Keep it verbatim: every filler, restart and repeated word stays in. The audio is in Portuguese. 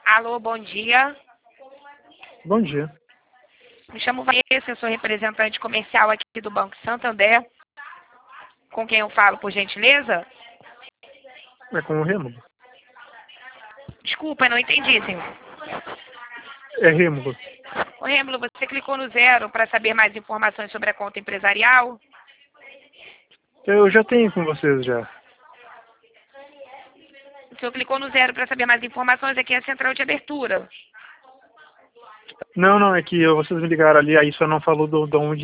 Alô, bom dia. Bom dia. Me chamo Vanessa, eu sou representante comercial aqui do Banco Santander. Com quem eu falo, por gentileza? É com o Rêmulo? Desculpa, não entendi, senhor. É Rêmulo. Ô, Rêmulo, você clicou no zero para saber mais informações sobre a conta empresarial? Eu já tenho com vocês já. O senhor clicou no zero para saber mais informações, aqui é a central de abertura. Não, não, é que vocês me ligaram ali, aí só não falou do, de onde